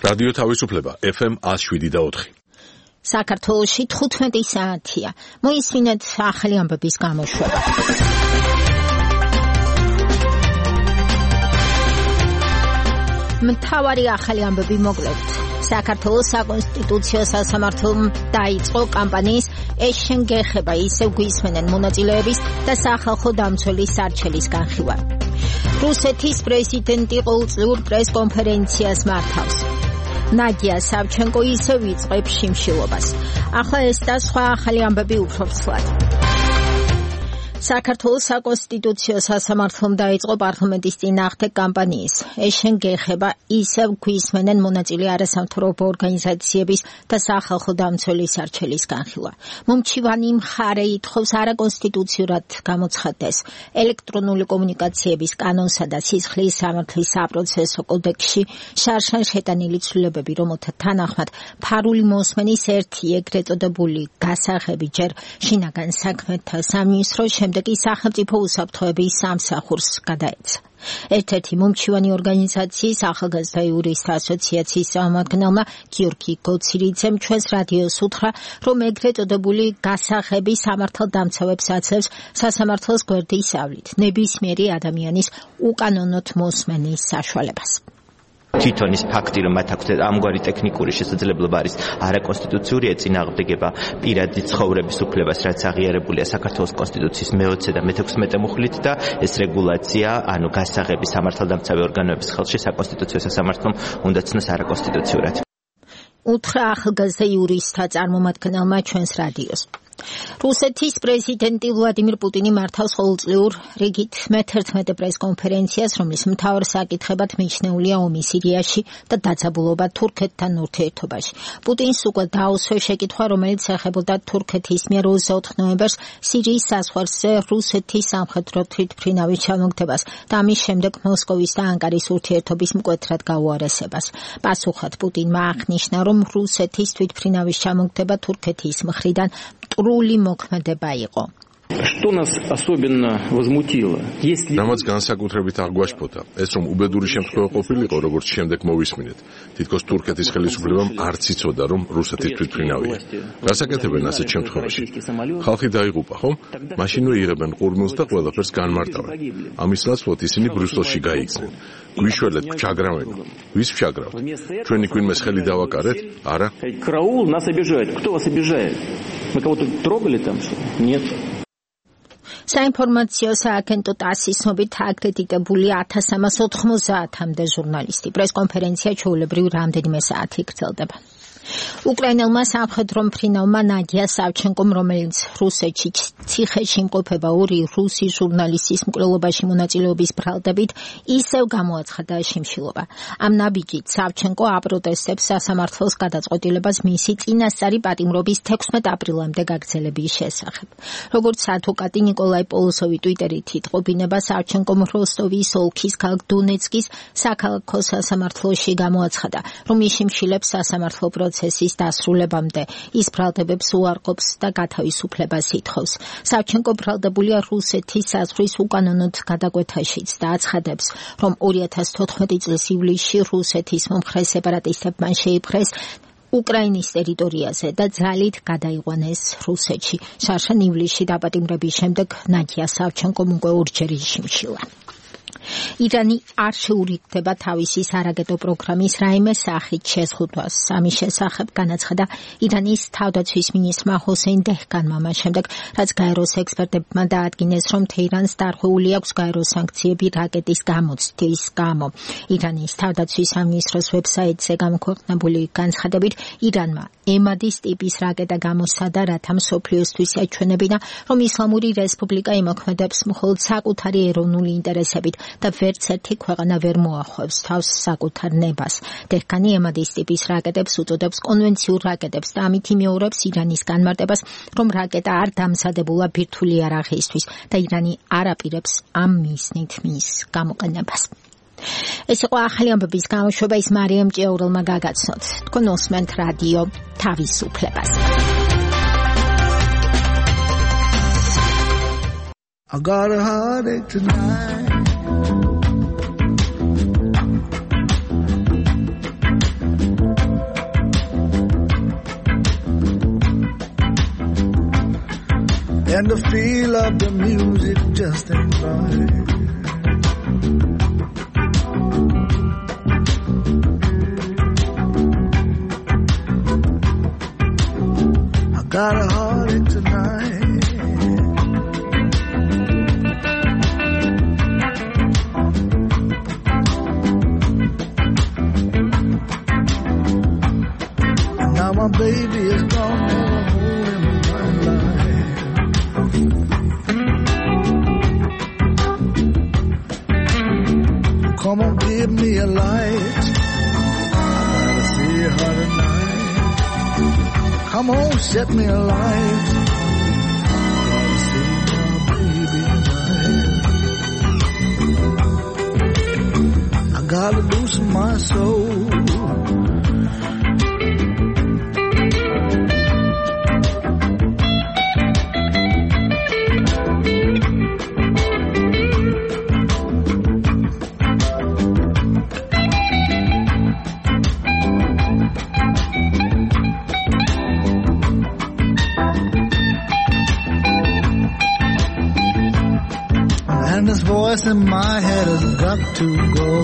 რადიო თავისუფლება FM 107.4. საქართველოში 15 საათია. მოისმინეთ ახალი ამბების გამოშვება. მთავარი ახალი ამბები მოკლედ. საქართველოს საკონსტიტუციო სასამართლომ დაიწყო კამპანიის ეს შენ გეხება ისევ გვისმენენ მონაწილეების და სახალხო დამცველის სარჩელის განხილვა. რუსეთის პრეზიდენტი ყოველწლიურ პრესკონფერენციას მართავს. ნადია სავჩენკო ისევ იწყებს შიმშილობას. ახლა ეს და სხვა ახალი ამბები უფრო ცვლად. საქართველოს საკონსტიტუციო სასამართლომ დაიწყო პარლამენტის წინააღმდეგ კამპანიის ეს შენ გეხება ისევ გვისმენენ მონაწილე არასამთავრობო ორგანიზაციების და სახალხო დამცველის სარჩელის განხილვა. მომჩივანი მხარე ითხოვს არაკონსტიტუციურად გამოცხადდეს ელექტრონული კომუნიკაციების კანონსა და სისხლის სამართლის საპროცესო კოდექსში შარშან შეტანილი ცვლილებები, რომელთა თანახმად ფარული მოსმენის ერთი ეგრეთ წოდებული გასაღები ჯერ შინაგან საქმეთა სამინისტროს შემდეგი სახელმწიფო უსაფრთხოების სამსახურს გადაეცა. ერთ-ერთი მომჩივანი ორგანიზაციის ახალგაზრდა იურისტთა ასოციაციის წარმომადგენელმა გიორგი გოცირიძემ ჩვენს რადიოს უთხრა, რომ ეგრეთ წოდებული გასაღები სამართალდამცავებს აძლევს სასამართლოს გვერდის ავლით ნებისმიერი ადამიანის უკანონოდ მოსმენის საშუალებას. თვითონ ის ფაქტი, რომ მათ აქვს ამგვარი ტექნიკური შესაძლებლობა არის არაკონსტიტუციური ეწინააღმდეგება პირადი ცხოვრების უფლებას, რაც აღიარებულია საქართველოს კონსტიტუციის მე-20 და მე-16 მუხლით და ეს რეგულაცია, ანუ გასაღები სამართალდამცავი ორგანოების ხელში საკონსტიტუციო სასამართლომ უნდა ცნოს არაკონსტიტუციურად. უთხრა ახალგაზრდა იურისტთა წარმომადგენელმა ჩვენს რადიოს. რუსეთის პრეზიდენტი ვლადიმირ პუტინი მართავს ყოველწლიურ რიგით მე-11 პრესკონფერენციას, რომლის მთავარ საკითხებად მიჩნეულია ომი სირიაში და დაძაბულობა თურქეთთან ურთიერთობაში. პუტინს უკვე დაუსვეს შეკითხვა, რომელიც ეხებოდა თურქეთის მიერ 24 ნოემბერს სირიის საზღვარზე რუსეთის სამხედრო თვითმფრინავის ჩამოგდებას და ამის შემდეგ მოსკოვის და ანკარის ურთიერთობის მკვეთრად გაუარესებას. პასუხად პუტინმა აღნიშნა, რომ რუსეთის თვითმფრინავის ჩამოგდება თურქეთის მხრიდან ტრული მოქმედება იყო. რამაც განსაკუთრებით აღვაშფოთა, ეს რომ უბედური შემთხვევა ყოფილიყო, როგორც შემდეგ მოვისმინეთ. თითქოს თურქეთის ხელისუფლებამ არც იცოდა, რომ რუსეთის თვითმფრინავია. გასაკეთებენ ასეთ შემთხვევაში. ხალხი დაიღუპა, ხო? მაშინვე იღებენ ყურმილს და ყველაფერს განმარტავენ. ამის ნაცვლად ისინი ბრიუსელში გაიქცნენ. გვიშველეთ ფჩაგრავენ. ვის ფჩაგრავთ? ჩვენი გვინმეს ხელი დავაკარეთ? არა. საინფორმაციო სააგენტო TASS-ის ცნობით აკრედიტებული 1390-მდე ჟურნალისტი. პრესკონფერენცია ჩვეულებრივ რამდენიმე საათი გრძელდება. უკრაინელმა სამხედრო მფრინავმა ნადია სავჩენკომ, რომელიც რუსეთში ციხეში იმყოფება ორი რუსი ჟურნალისტის მკვლელობაში მონაწილეობის ბრალდებით, ისევ გამოაცხადა შიმშილობა. ამ ნაბიჯით სავჩენკო აპროტესტებს სასამართლოს გადაწყვეტილებას მისი წინასწარი პატიმრობის 16 აპრილამდე გაგრძელების შესახებ. როგორც ადვოკატი ნიკოლაი პოლოსოვი ტვიტერით იტყობინება, სავჩენკომ როსტოვის ოლქის ქალაქ დონეცკის საქალაქო სასამართლოში გამოაცხადა, რომ იშიმშილებს სასამართლო პროცესის დასრულებამდე. ის ბრალდებებს უარყოფს და გათავისუფლებას ითხოვს. სავჩენკო ბრალდებულია რუსეთის საზღვრის უკანონოდ გადაკვეთაშიც და აცხადებს, რომ 2014 წლის ივლისში რუსეთის მომხრე სეპარატისტებმა შეიპყრეს უკრაინის ტერიტორიაზე და ძალით გადაიყვანეს რუსეთში. შარშან ივლისში დაპატიმრების შემდეგ ნადია სავჩენკომ უკვე ორჯერ იშიმშილა. ირანი არ შეურიგდება თავისი სარაკეტო პროგრამის რაიმე სახით შეზღუდვას. ამის შესახებ განაცხადა ირანის თავდაცვის მინისტრმა ჰოსეინ დეჰგანმა მას შემდეგ, რაც გაეროს ექსპერტებმა დაადგინეს, რომ თეირანს დარღვეული აქვს გაეროს სანქციები რაკეტის გამოცდის გამო. ირანის თავდაცვის სამინისტროს ვებსაიტზე გამოქვეყნებული განცხადებით, ირანმა ემადის ტიპის რაკეტა გამოსცადა, რათა მსოფლიოსთვის ეჩვენებინა, რომ ისლამური რესპუბლიკა იმოქმედებს მხოლოდ საკუთარი ეროვნული ინტერესებით და ვერც ერთი ქვეყანა ვერ მოახვევს თავს საკუთარ ნებას. დეჰგანი ემადის ტიპის რაკეტებს უწოდებს კონვენციურ რაკეტებს და ამით იმეორებს ირანის განმარტებას, რომ რაკეტა არ დამზადებულა ბირთვული იარაღისთვის და ირანი არ აპირებს ამ მიზნით მის გამოყენებას. ეს იყო ახალი ამბების გამოშვება, ის მარიამ ჭიაურელმა გაგაცნოთ. თქვენ უსმენთ რადიო თავისუფლებას. I got a heartache tonight. And the feel of the music just ain't right. I got a heartache tonight. And now my baby is gone, never holding my life. Come on, give me a light. I gotta see her tonight. Come on, set me a light. Gotta see my baby tonight. I gotta loosen my soul. And this voice in my head has got to go.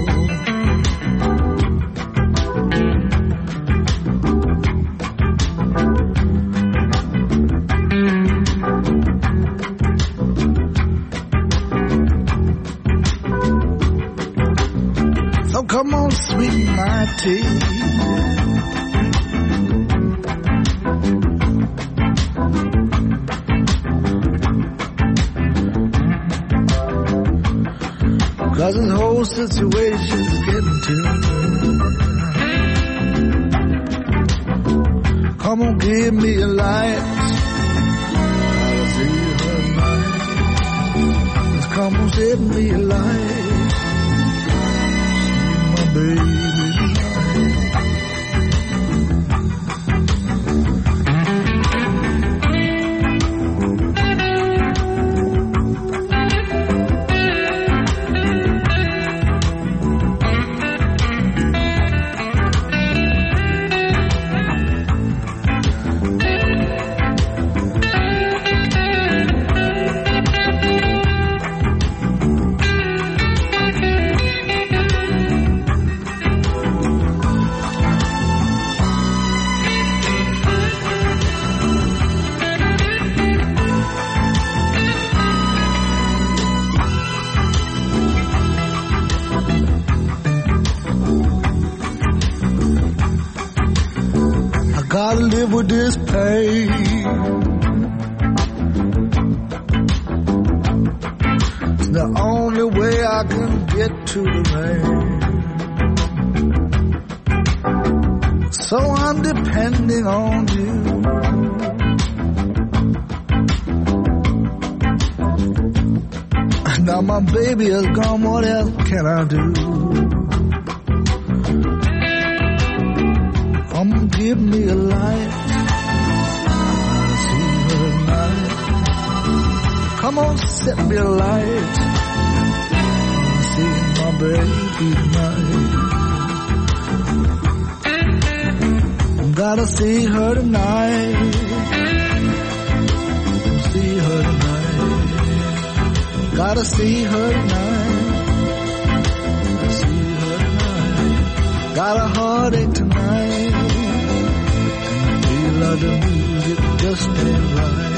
So come on, sweeten my tea. Cause this whole situation's getting to me. Come on, give me a light. Gotta see her tonight. Just come on, set me a light. See my baby gotta live with this pain. It's the only way I can get to the rain. So I'm depending on you. Now my baby is gone, what else can I do? Give me a light. I see her tonight. Come on, set me a light. I see my baby tonight. Gotta see her tonight. See her tonight. Gotta see her tonight. See her tonight. Got a heartache tonight. The music just ain't right.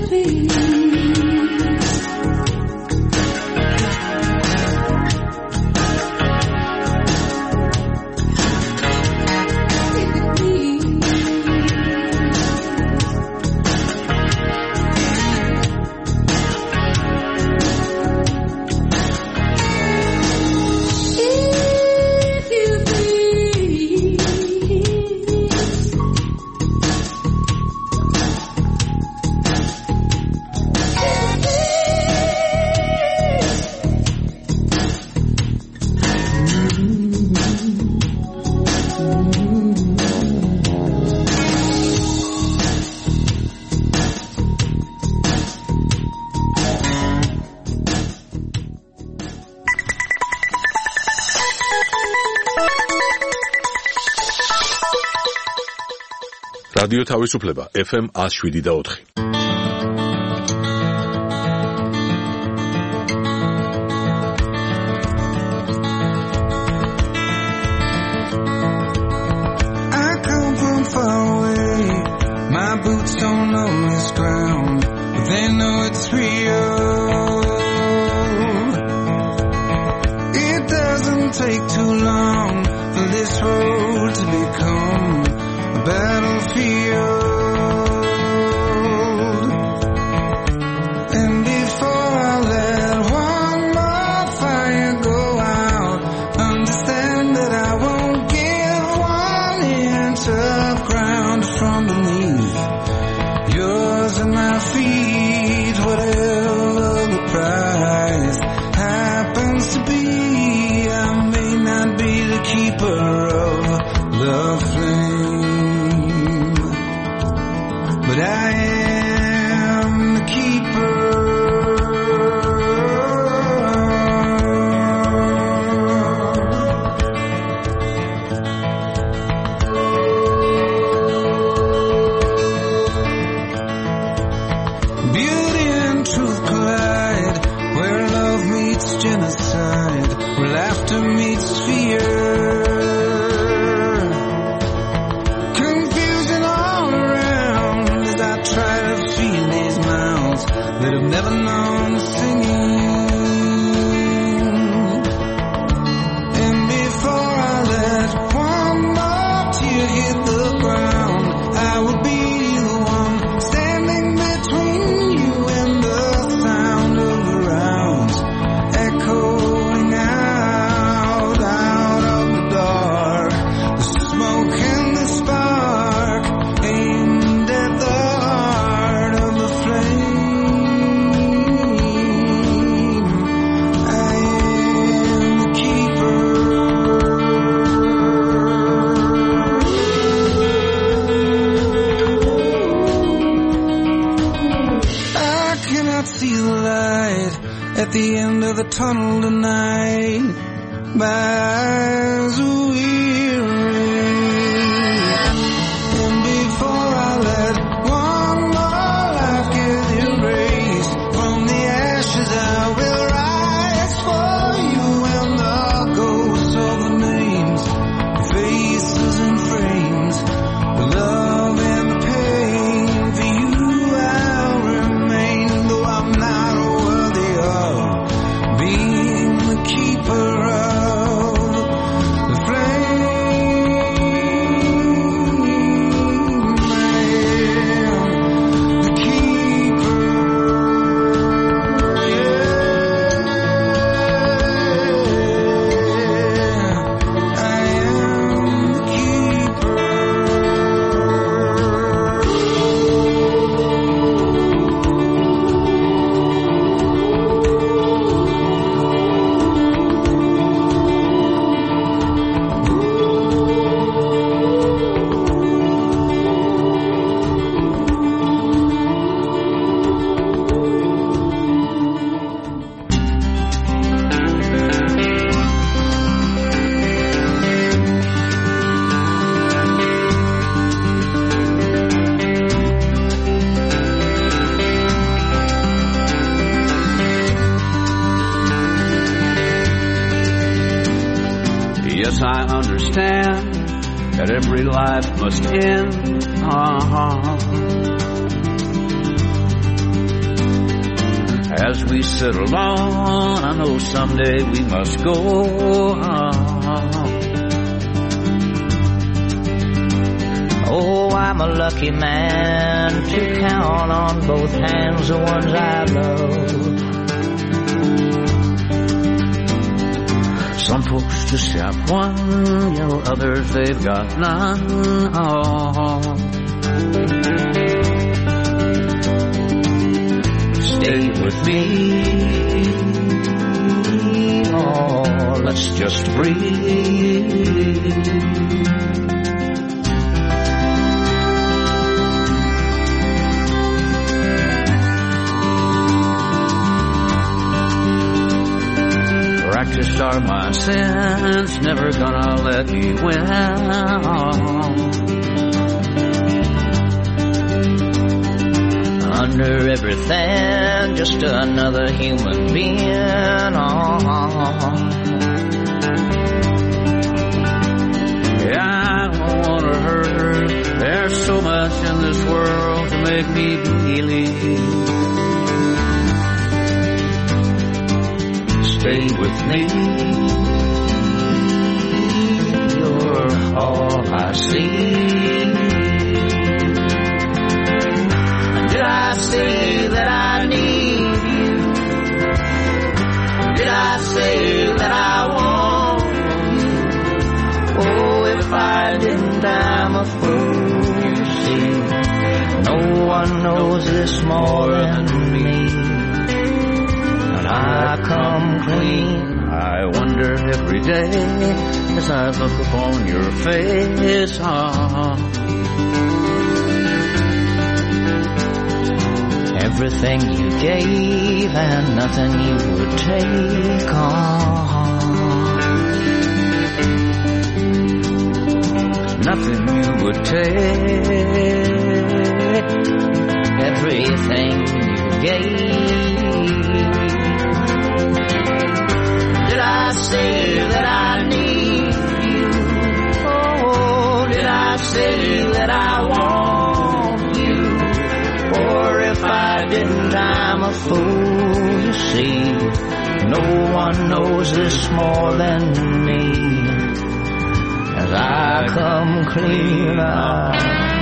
რადიო თავისუფლება FM 107.4. I come from far away. My boots don't know this ground, but they know it's real. It doesn't take too long for this road to become a battlefield. And before I let one more fire go out, understand that I won't give 1 inch of ground from beneath yours and my feet. Whatever the price happens to be, I may not be the keeper of the flame, but I am the keeper. Beauty and truth collide, where love meets genocide, where laughter meets fear. Confusion all around as I try to feed these mouths that have never known singing. And before I let one more tear hit the ground, I will be the one standing between you and the sound of the rounds echoing out of the dark. The smoke and the spark aimed at the heart of the flame. I am the keeper. I cannot see the light at the end of the tunnel tonight. My eyes are weary. And before I let one more life get erased from the ashes, I will rise for you and the ghosts of the names, faces and frames, the love and the pain. For you I'll remain, though I'm not worthy of being the keeper of the flame. I am the keeper. I am the keeper. Yes, I understand that every life must end. as we settle on, I know someday we must go on. Oh, I'm a lucky man to count on both hands the ones I love. Some folks just have one, you know, others they've got none. Oh. Stay with me, oh, let's just breathe. Practiced are my sins, never gonna let me win. Under everything, just another human being. Yeah, I don't wanna hurt her. There's so much in this world to make me believe. Stay with me, you're all I see. Did I say that I need you? Did I say that I want you? Oh, if I didn't, I'm a fool, you see. No one knows this more than me. I come clean. I wonder every day as I look upon your face. Everything you gave and nothing you would take Nothing you would take. Everything you gave. Did I say that I need you? Oh, did I say that I want you? Or if I didn't, I'm a fool, you see. No one knows this more than me. As I come clean out.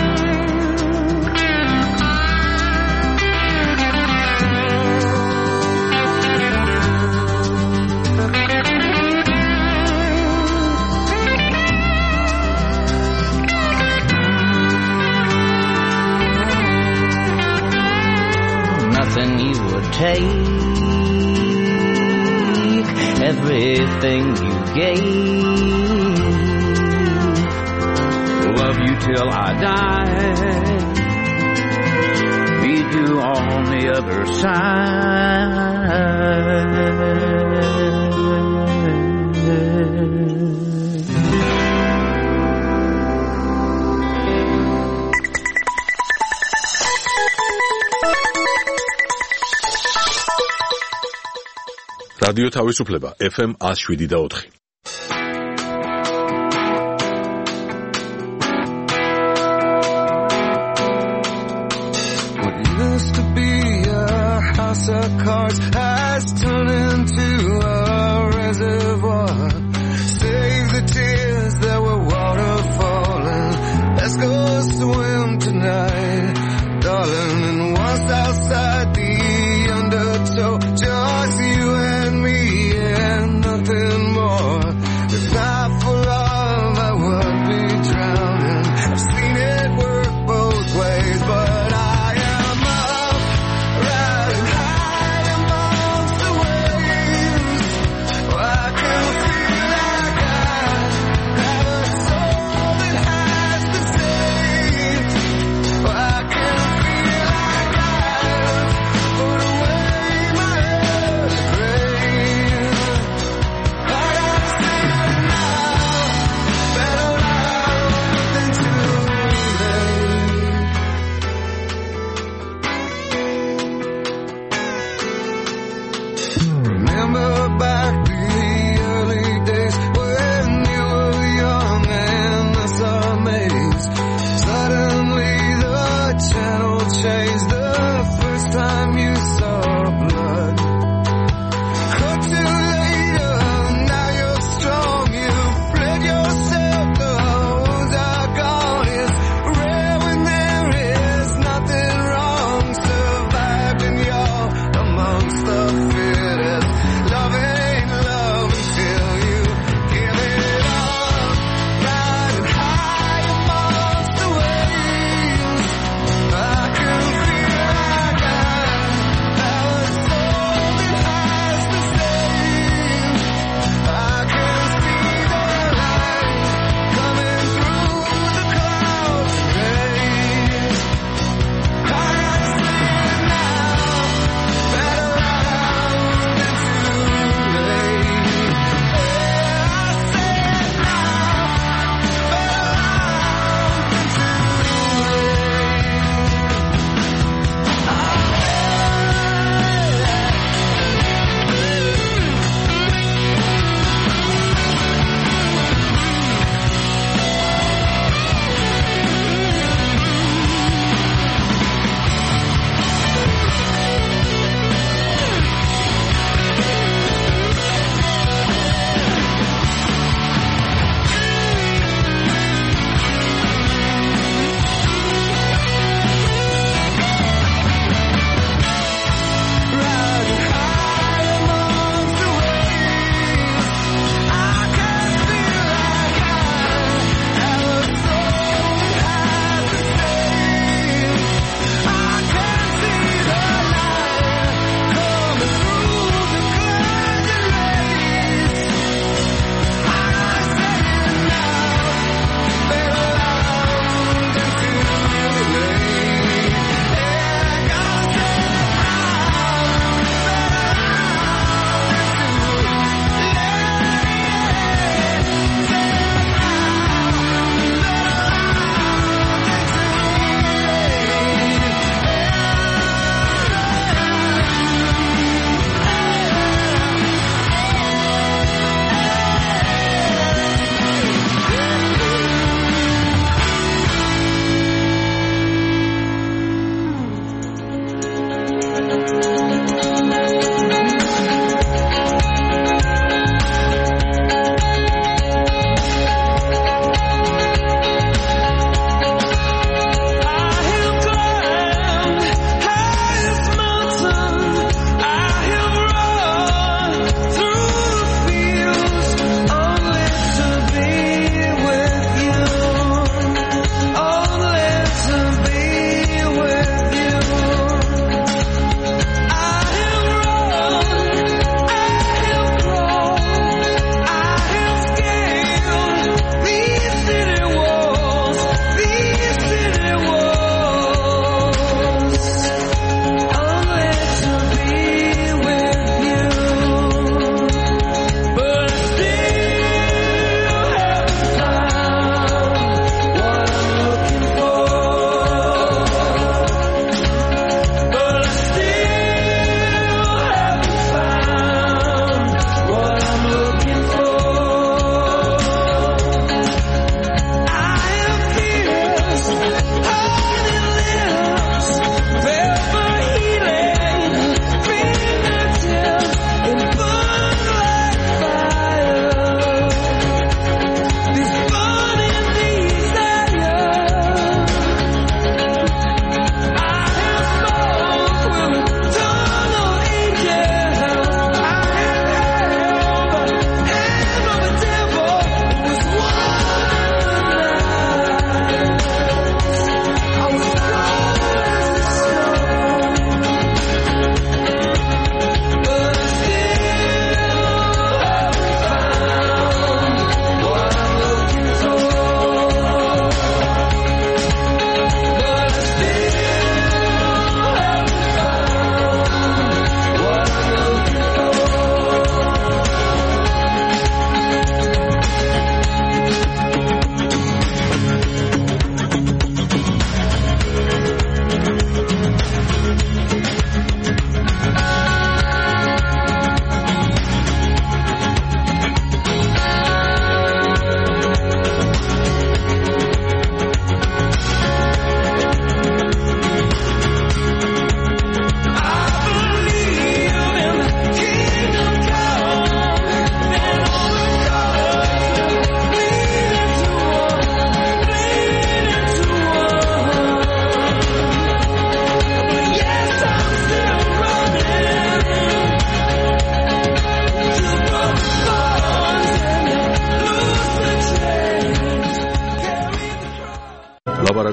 Nothing you would take, everything you gave. Love you till I die, meet you on the other side. რადიო თავისუფლება FM 107.4. What used to be a house of cards has turned into a reservoir. Save the tears that were waterfalling. Let's go swim tonight, darling. And once outside the undertow, just you and me and nothing more. If not for love, I would be drowning. I've seen it work both ways, but I am up, riding high amongst the waves.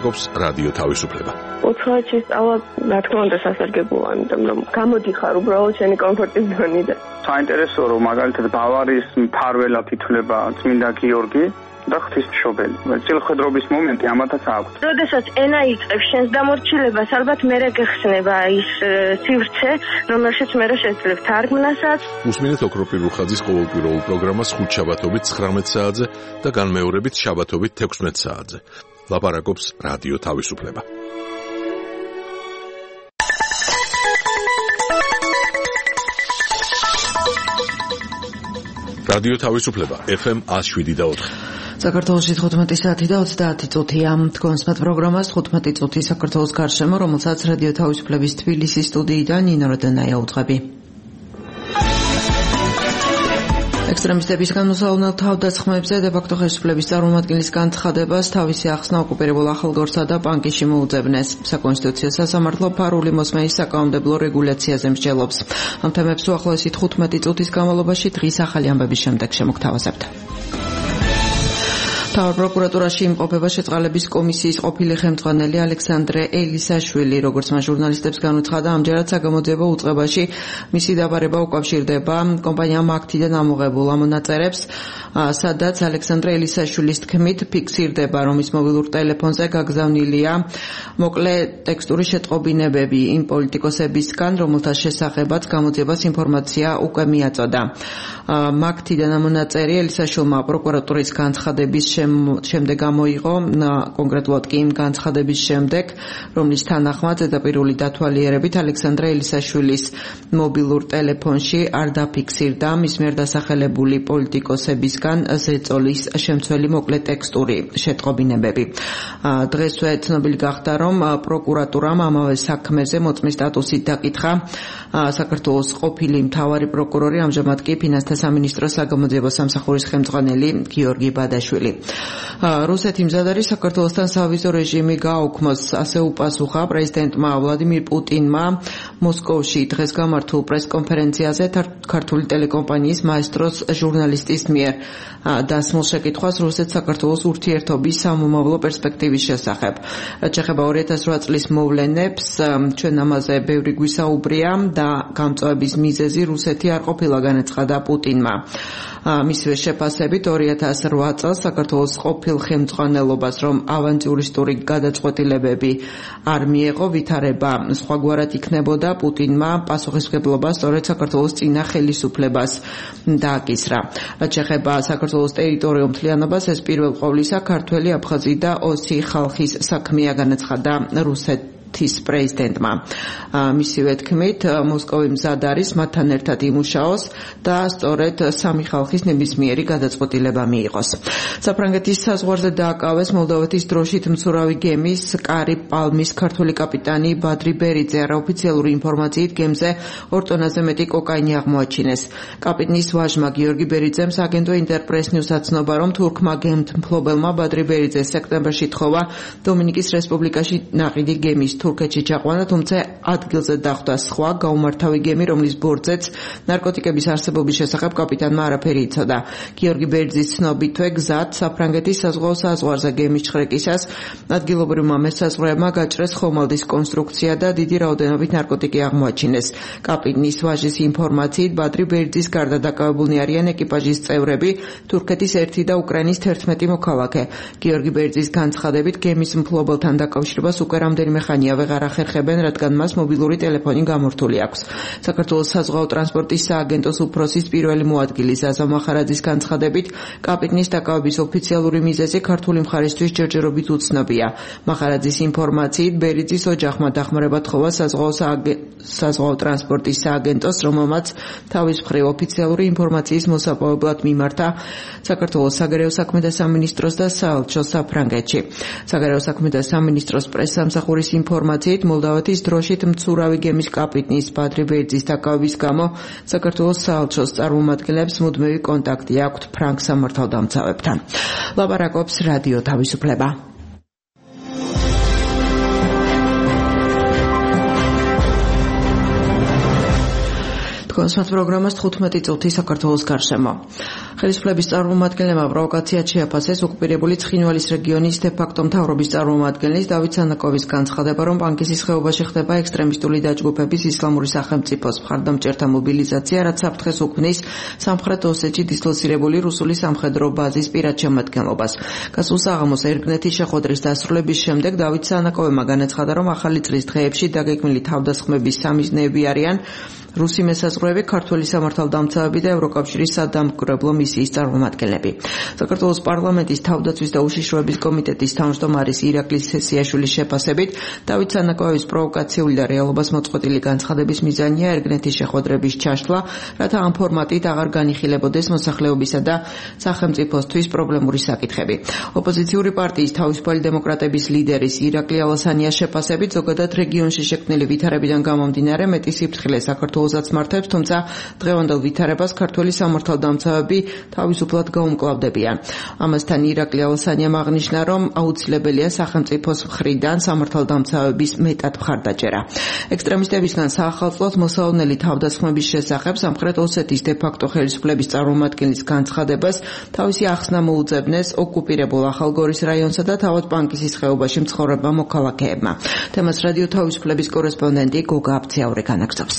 ლაპარაკობს რადიო თავისუფლება. უცხოეთში სწავლა, რა თქმა უნდა, სასარგებლოა, იმიტომ რომ გამოდიხარ უბრალოდ შენი კომფორტის ზონიდან. საინტერესოა, რომ მაგალითად ბავარიის მფარველად ითვლება წმინდა გიორგი და ღვთისმშობელი. წილხედრობის მომენტი ამათაც აქვს. როდესაც ენა იწყებს შენს დამორჩილებას, ალბათ მერე გეხსნება ის სივრცე, რომელშიც მერე შეძლებ თარგმნასაც. უსმინეთ ოქროპირ რუხაძის ყოველკვირეულ პროგრამას ხუთშაბათობით 19 საათზე და განმეორებით შაბათობით 16 საათზე. ლაპარაკობს რადიო თავისუფლება. რადიო თავისუფლება FM 107.4. საქართველოში 15 საათი და 30 წუთია. თქვენსმათ პროგრამას 15 წუთი საქართველოს გარშემო, რომელსაც რადიო თავისუფლების თბილისის სტუდიიდან ნინო როდენაია უძღვები. ექსტრემისტების განმსავნელ თავდასხმებზე დე-ფაქტო ხელისუფლების წარმომადგენლის განცხადებას თავისი ახსნა ოკუპირებულ ახალგორსა და პანკიში მოუძებნეს. საკონსტიტუციო სასამართლო ფარული მოსმენის საკანონმდებლო რეგულაციაზე მსჯელობს. ამ თემებს უახლოესი 15 წუთის განმავლობაში დღის ახალი ამბების შემდეგ შემოგთავაზებთ. მთავარ პროკურატურაში იმყოფება შეწყალების კომისიის ყოფილი ხელმძღვანელი ალექსანდრე ელისაშვილი, როგორც მას ჟურნალისტებს განუცხადა, ამჯერად საგამოძიებო უწყებაში მისი დაბარება უკავშირდება კომპანია მაგთიდან ამოღებულ ამონაწერებს, სადაც ალექსანდრე ელისაშვილის თქმით ფიქსირდება, რომ ის მობილურ ტელეფონზე გაგზავნილია მოკლე ტექსტური შეტყობინებები იმ პოლიტიკოსებისგან, რომელთა შესახებაც გამოძიებას ინფორმაცია უკვე მიაწოდა. მაგთიდან ამონაწერი ელისაშვილმა პროკურატურის განცხადების შემდეგ გამოიღო, კონკრეტულად კი იმ განცხადების შემდეგ, რომლის თანახმად ზედაპირული დათვალიერებით ალექსანდრე ელისაშვილის მობილურ ტელეფონში არ დაფიქსირდა მის მიერ დასახელებული პოლიტიკოსებისგან ზეწოლის შემცველი მოკლე ტექსტური შეტყობინებები. დღესვე ცნობილი გახდა, რომ პროკურატურამ ამავე საქმეზე მოწმის სტატუსით დაკითხა საქართველოს ყოფილი მთავარი პროკურორი, ამჟამად კი ფინანსთა სამინისტროს საგამოძიებო სამსახურის ხელმძღვანელი გიორგი ბადაშვილი. რუსეთი მზად არის საქართველოსთან სავიზო რეჟიმი გააუქმოს, ასე უპასუხა პრეზიდენტმა ვლადიმირ პუტინმა მოსკოვში დღეს გამართულ პრესკონფერენციაზე ქართული ტელეკომპანიის მაესტროს ჟურნალისტის მიერ დასმულ შეკითხვას რუსეთ-საქართველოს ურთიერთობის სამომავლო პერსპექტივის შესახებ. რაც ეხება 2008 წლის მოვლენებს, ჩვენ ამაზე ბევრი გვისაუბრია და გამწვავების მიზეზი რუსეთი არ ყოფილა განაცხადა პუტინმა. მისივე შეფასებით 2008 წელს საქართველოს ყოფილ ხელმძღვანელობას, რომ ავანტიურისტული გადაწყვეტილებები არ მიეღო, ვითარება სხვაგვარად იქნებოდა, პუტინმა პასუხისმგებლობა სწორედ საქართველოს წინა ხელისუფლებას დააკისრა. რაც ეხება საქართველოს ტერიტორიულ მთლიანობას, ეს პირველ ყოვლისა ქართველი, აფხაზი და ოსი ხალხის საქმეა, განაცხადა რუსეთის პრეზიდენტმა. მისივე თქმით, მოსკოვი მზად არის მათთან ერთად იმუშაოს და სწორედ სამი ხალხის ნებისმიერი გადაწყვეტილება მიიღოს. საფრანგეთის საზღვარზე დააკავეს მოლდოვეთის დროშით მცურავი გემის კარი პალმის ქართული კაპიტანი ბადრი ბერიძე. არაოფიციალური ინფორმაციით გემზე 2 ტონაზე მეტი კოკაინი აღმოაჩინეს. კაპიტნის ვაჟმა გიორგი ბერიძემ სააგენტო ინტერპრეს ნიუსს აცნობა, რომ თურქმა გემთმფლობელმა ბადრი ბერიძე სექტემბერში თხოვა დომინიკის რესპუბლიკაში ნაყიდი გემის თურქეთში ჩაყვანა, თუმცა ადგილზე დახვდა სხვა გაუმართავი გემი, რომლის ბორცეც ნარკოტიკების არსებობის შესახებ კაპიტანმა არაფერი იცოდა. გიორგი ბერიძის ცნობითვე გზად საფრანგეთის საზღვაო საზღვარზე გემის ჩხრეკისას ადგილობრივმა მესაზღვრეებმა გაჭრეს ხომალდის კონსტრუქცია და დიდი რაოდენობით ნარკოტიკი აღმოაჩინეს. კაპიტნის ვაჟის ინფორმაციით, ბადრი ბერიძის გარდა დაკავებულნი არიან ეკიპაჟის წევრები, თურქეთის 1 და უკრაინის 11 მოქალაქე. გიორგი ბერიძის განცხადებით, გემის მფლობელთან დაკავშირებას უკვე რამდენიმე ხანია ვეღარ ახერხებენ, რადგან მას მობილური ტელეფონი გამორთული აქვს. საქართველოს საზღვაო ტრანსპორტის სააგენტოს უფროსის პირველი მოადგილი ზაზა მახარაძის განცხადებით, კაპიტნის დაკავების ოფიციალური მიზეზი ქართული მხარისთვის ჯერჯერობით უცნობია. მახარაძის ინფორმაციით, ბერიძის ოჯახმა დახმარება თხოვა საზღვაო ტრანსპორტის სააგენტოს, რომელმაც თავის მხრივ ოფიციალური ინფორმაციის მოსაპოვებლად მიმართა საქართველოს საგარეო საქმეთა სამინისტროს და საელჩოს საფრანგეთში. საგარეო საქმეთა სამინისტროს პრესსამსახურის ინფორმაციით, მოლდოვეთის დროშით მცურავი გემის კაპიტნის ბადრი ბერიძის დაკავების გამო საქართველოს საელჩოს წარმომადგენლებს მუდმივი კონტაქტი აქვთ ფრანგ სამართალდამცავებთან. ლაპარაკობს რადიო თავისუფლება. თქვენს პროგრამას 15 წუთი საქართველოს გარშემო. ხელისუფლების წარმომადგენლებმა პროვოკაციად შეაფასეს ოკუპირებული ცხინვალის რეგიონის დე-ფაქტო მთავრობის წარმომადგენლის დავით სანაკოევის განცხადება, რომ პანკისის ხეობაში ხდება ექსტრემისტული დაჯგუფების ისლამური სახელმწიფოს მხარდამჭერთა მობილიზაცია, რაც საფრთხეს უქმნის სამხრეთ ოსეთში დისლოცირებული რუსული სამხედრო ბაზის პირად შემადგენლობას. გასულ საღამოს ერგნეთის შეხვედრის დასრულების შემდეგ დავით სანაკოევმა განაცხადა, რომ ახალი წლის დღეებში დაგეგმილი თავდასხმების სამიზნეები არიან რუსი მესაზღვრეები, ქართველი სამართალდამცავები და ევროკავშირის სადამკვირვებლო მისიის წარმომადგენლები. საქართველოს პარლამენტის თავდაცვის და უშიშროების კომიტეტის თავმჯდომარის ირაკლი სესიაშვილის შეფასებით, დავით სანაკოევის პროვოკაციული და რეალობას მოწყვეტილი განცხადების მიზანია ერგნეთის შეხვედრების ჩაშლა, რათა ამ ფორმატით აღარ განიხილებოდეს მოსახლეობისა და სახელმწიფოსთვის პრობლემური საკითხები. ოპოზიციური პარტიის თავისუფალი დემოკრატების ლიდერის ირაკლი ალასანიას შეფასებით, ზოგადად რეგიონში შექმნილი ვითარებიდან გამომდინარე მეტი სიფრთხილე საქართველოსაც მართებს, თუმცა დღევანდელ ვითარებას ქართველი სამართალდამცავები თავისუფლად გაუმკლავდებიან. ამასთან ირაკლი ალასანიამ აღნიშნა, რომ აუცილებელია სახელმწიფოს მხრიდან სამართალდამცავების მეტად მხარდაჭერა. ექსტრემისტებისგან საახალწლოდ მოსალოდნელი თავდასხმების შესახებ სამხრეთ ოსეთის დე-ფაქტო ხელისუფლების წარმომადგენლის განცხადებას თავისი ახსნა მოუძებნეს ოკუპირებულ ახალგორის რაიონსა და თავად პანკისის ხეობაში მცხოვრებმა მოქალაქეებმა. თემას რადიო თავისუფლების კორესპონდენტი გოგა აბციაური განაგრძობს.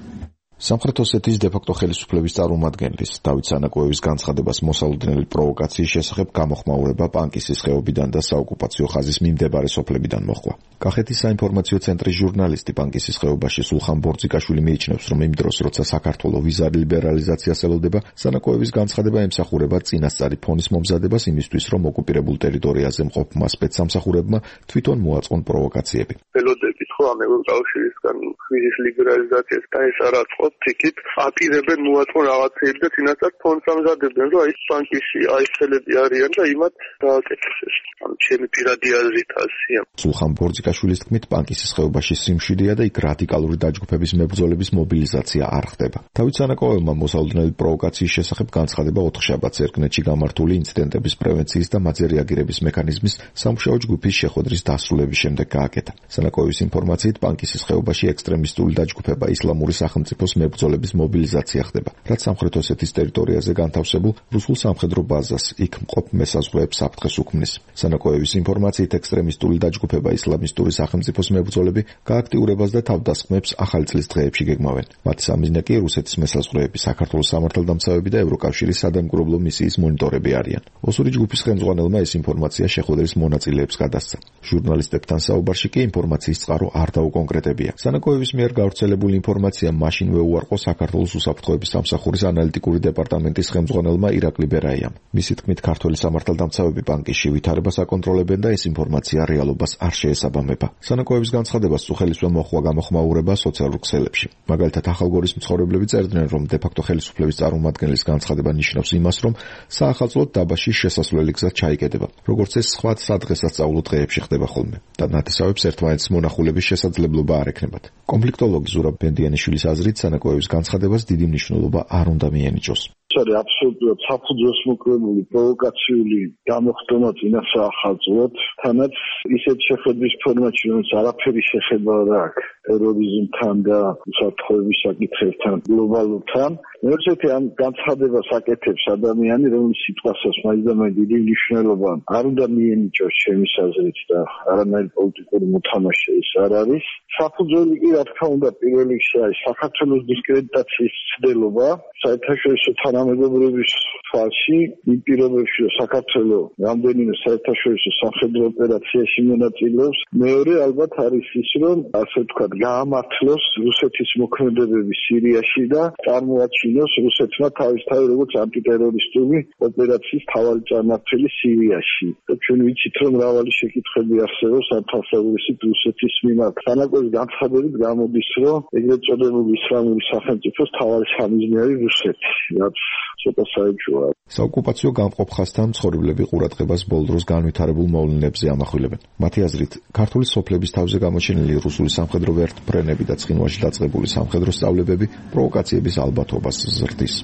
სამხრეთ ოსეთის დე-ფაქტო ხელისუფლების წარმომადგენლის დავით სანაკოევის განცხადებას მოსალოდნელი პროვოკაციის შესახებ გამოხმაურება პანკისის ხეობიდან და საოკუპაციო ხაზის მიმდებარე სოფლებიდან მოჰყვა. კახეთის საინფორმაციო ცენტრის ჟურნალისტი პანკისის ხეობაში სულხან ბორძიკაშვილი მიიჩნევს, რომ იმ დროს, როცა საქართველო ვიზა ლიბერალიზაციას ელოდება, სანაკოევის განცხადება ემსახურება წინასწარი ფონის მომზადებას იმისთვის, რომ ოკუპირებულ ტერიტორიაზე მყოფმა სპეცსამსახურებმა თვითონ მოაწყონ პროვოკაციები. ველოდებით ხო ამ ევროკავშირისგან ვიზის ლიბერალიზაციას და ეს არ აწყობს თიქით აპირებენ მოაწყონ რაღაცეები და წინასწარ ფონს ამზადებენ, რომ აი პანკისში აიხელები არიან და იმათ დააკეთეს ეს. ანუ ჩემი პირადი აზრით ასია. სულხან ბორძიკაშვილის თქმით, პანკისის ხეობაში სიმშვიდეა და იქ რადიკალური დაჯგუფების მებრძოლების მობილიზაცია არ ხდება. დავით სანაკოევმა მოსალოდნელი პროვოკაციის შესახებ განცხადება ოთხშაბათს ერგნეთში გამართული ინციდენტების პრევენციის და მათზე რეაგირების მექანიზმის სამუშაო ჯგუფის შეხვედრის დასრულების შემდეგ გააკეთა. სანაკოევის ინფორმაციით, პანკისის ხეობაში ექსტრემისტული დაჯგუფება ისლამური სახელმწიფოს მებრძოლების მობილიზაცია ხდება, რაც სამხრეთ ოსეთის ტერიტორიაზე განთავსებულ რუსულ სამხედრო ბაზას იქ მყოფ მესაზღვრეებს საფრთხეს უქმნის. სანაკოევის ინფორმაციით, ექსტრემისტული დაჯგუფება ისლამისტური სახელმწიფოს მებრძოლები გააქტიურებას და თავდასხმებს ახალი წლის დღეებში გეგმავენ. მათი სამიზნე კი რუსეთის მესაზღვრეები, საქართველოს სამართალდამცავები და ევროკავშირის სადამკვირვებლო მისიის მონიტორები არიან. ოსური ჯგუფის ხელმძღვანელმა ეს ინფორმაცია შეხვედრის მონაწილეებს გადასცა. ჟურნალისტებთან საუბარში კი ინფორმაციის წყარო არ დაუკონკრეტებია. სანაკოევის მიერ გავრცელებული ინფორმაცია მაშინვე უარყო საქართველოს უსაფრთხოების სამსახურის ანალიტიკური დეპარტამენტის ხელმძღვანელმა ირაკლი ბერაიამ. მისი თქმით, ქართველი სამართალდამცავები პანკისში ვითარებას აკონტროლებენ და ეს ინფორმაცია რეალობას არ შეესაბამება. სანაკოევის განცხადებას უხელისმე მოჰყვა გამოხმაურება სოციალურ ქსელებში. მაგალითად, ახალგორის მცხოვრებლები წერდნენ, რომ დე-ფაქტო ხელისუფლების წარმომადგენლის განცხადება ნიშნავს იმას, რომ საახალწლოდ დაბაში შესასვლელი გზა ჩაიკეტება, როგორც ეს სხვა სადღესასწაულო დღეებში ხდება ხოლმე და ნათესავებს ერთმანეთის მონახულების შესაძლებლობა არ ექნებათ. კონფლიქტოლოგი ზურაბ ბენდიანიშვილის აზრით, სანაკოევის განცხადებას დიდი მნიშვნელობა არ უნდა მიენიჭოს. არის აბსოლუტურად საფუძვლოს მოკრებული პროვოკაციული გამოხდომა წინა საახალწლოდ, თანაც ისეთ შეხვედრის ფორმატში, რომელიც არაფერი შეხება არ აქვს ტერორიზმთან და უსაფრთხოების საკითხებთან გლობალურთან. მეურვეთი ამ განცხადებას აკეთებს ადამიანი, რომლის სიტყვასაც მაინც დიდი მნიშვნელობა არ უნდა მიენიჭოს ჩემი აზრით და არანაირი პოლიტიკური მოთამაშე ის არ არის. საფუძველი კი რა თქმა უნდა პირველ რიგში არის საქართველოს დისკრედიტაციის ცდელობა საერთაშორისო თანამეგობრობის ფარში, იმ პირობებში, რომ საქართველოს რამდენიმე საერთაშორისო სამხედრო ოპერაციაში მონაწილეობს. მეორე ალბათ არის ის, რომ ასე ვთქვათ, გაამართლოს რუსეთის მოქმედებები სირიაში და წარმოაჩინოს რუსეთმა თავისთავად როგორც ანტიტერორისტული ოპერაციის თავარი წარმართელი სირიაში. და ჩვენ ვიცით, რომ მრავალი შეკითხვები არსებობს ანთასაურისით რუსეთის მიმართ. სანაკოევის განცხადებით გამოდის, რომ ეგრეთ წოდებული ისლამური სახელმწიფოს თავარი სამიზნე არის რუსეთი. რაც ცოტა საეჭვოა. საოკუპაციო გამყოფ ხაზთან მცხოვრებლები ყურადღებას ბოლო დროს განვითარებულ მოვლენებზე ამახვილებენ. მათი აზრით, ქართული სოფლების თავზე გამოჩენილი რუსული სამხედრო ვერტმფრენები და ცხინვალში დაწყებული სამხედრო სწავლებები პროვოკაციების ალბათობას ზრდის.